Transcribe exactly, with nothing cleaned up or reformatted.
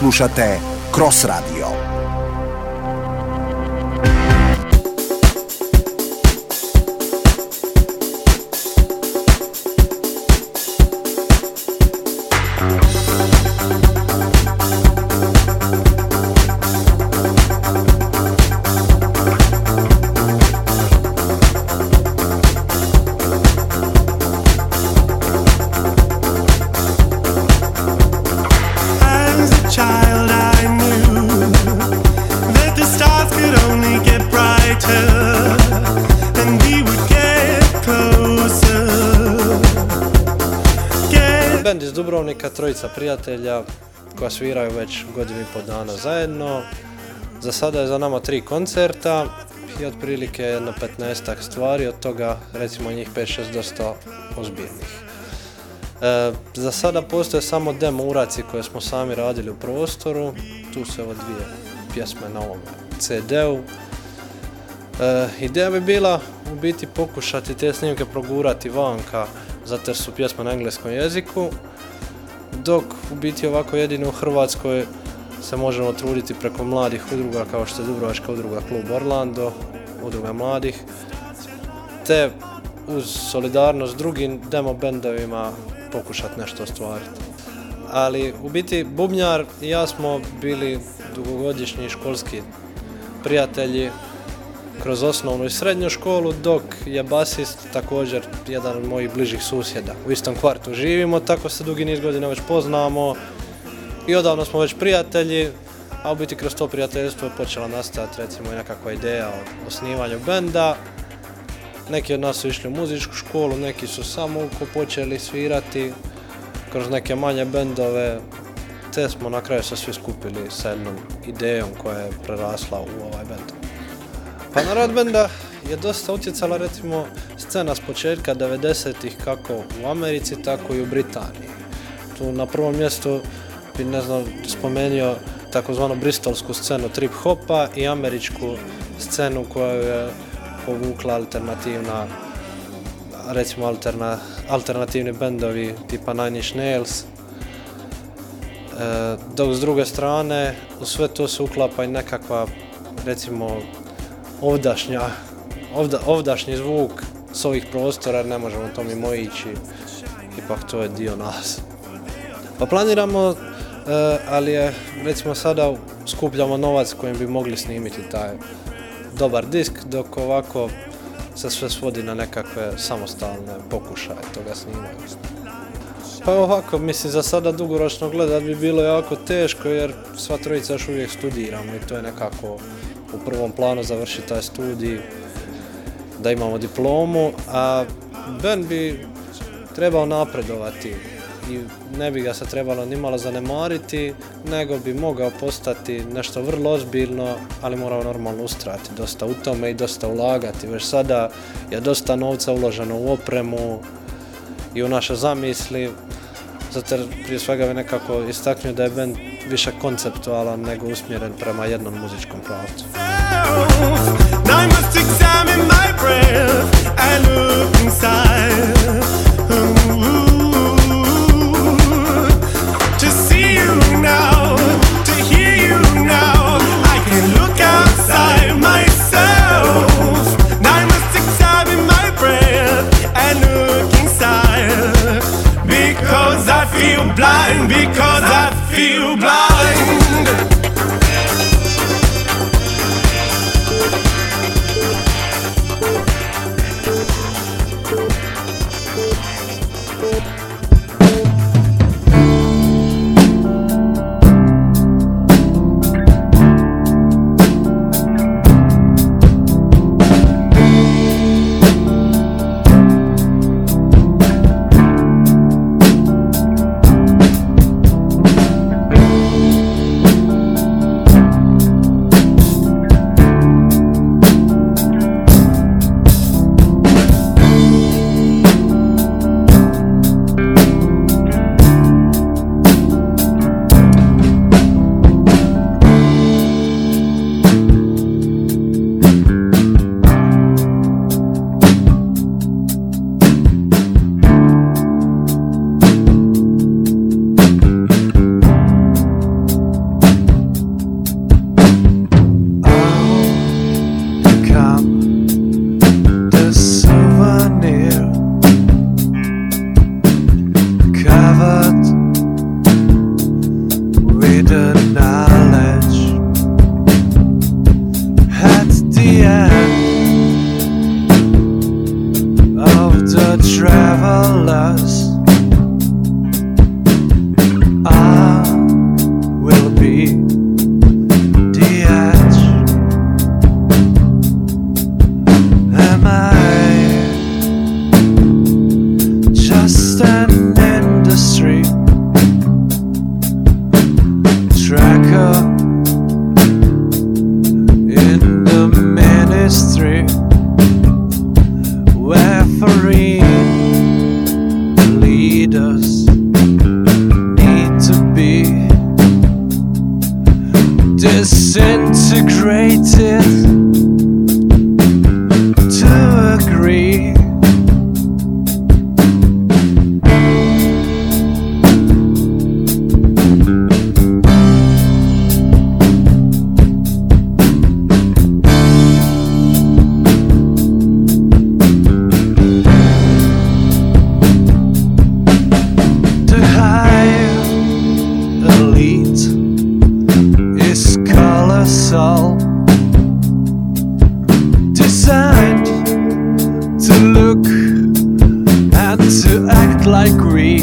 Slušate Cross Radio. Bend iz Dubrovnika, trojica prijatelja koja sviraju već godinu i pol dana zajedno. Za sada je za nama tri koncerta i otprilike jedno petnaestak stvari, od toga recimo njih pet šest dosta ozbiljnih. E, za sada postoje samo demo uraci koje smo sami radili u prostoru, tu su evo dvije pjesme na ovom ce de-u. E, ideja bi bila u biti pokušati te snimke progurati vanka, zato jer su pjesme na engleskom jeziku, dok u biti ovako jedino u Hrvatskoj se možemo truditi preko mladih udruga kao što je Dubrovačka udruga Klub Orlando, udruga mladih, te uz solidarnost s drugim demo bendovima pokušati nešto ostvariti. Ali u biti bubnjar i ja smo bili dugogodišnji školski prijatelji kroz osnovnu i srednju školu, dok je basist također jedan od mojih bližih susjeda. U istom kvartu živimo, tako se dugi niz godina već poznamo i odavno smo već prijatelji, a u biti kroz to prijateljstvo je počela nastati recimo nekakva ideja o osnivanju benda. Neki od nas su išli u muzičku školu, neki su samo počeli svirati kroz neke manje bendove, te smo na kraju se svi skupili sa jednom idejom koja je prerasla u ovaj bend. Pa na rad benda je dosta utjecala recimo scena s početka devedesetih kako u Americi, tako i u Britaniji. Tu na prvom mjestu bi ne znam spomenuo takozvanu bristolsku scenu trip hopa i američku scenu koju je povukla alternativna, recimo alterna, alternativni bendovi tipa Nine Inch Nails. E, dok s druge strane u sve to se uklapa i nekakva recimo ovdašnja, ovda, ovdašnji zvuk s ovih prostora, ne možemo to mimo ići, ipak to je dio nas. Pa planiramo, e, ali je recimo sada skupljamo novac kojim bi mogli snimiti taj dobar disk, dok ovako se sve svodi na nekakve samostalne pokušaje toga snimanja. Pa ovako, mislim, za sada dugoročno gledat bi bilo jako teško jer sva trojica još uvijek studiramo i to je nekako u prvom planu završiti taj studij, da imamo diplomu, a bend bi trebao napredovati i ne bi ga se trebalo ni malo zanemariti, nego bi mogao postati nešto vrlo ozbiljno, ali moramo normalno ustrajati dosta u tome i dosta ulagati. Već sada je dosta novca uloženo u opremu i u naše zamisli, zato prije svega bi nekako istaknuo da je bend više konceptualan nego usmjeren prema jednom muzičkom pravcu. I must examine my breath and look inside. To see you now, to hear you now, I can look outside myself. I must examine my breath and look inside. Because I feel blind, because I feel blind. frustrated to agree. Designed to look and to act like greed.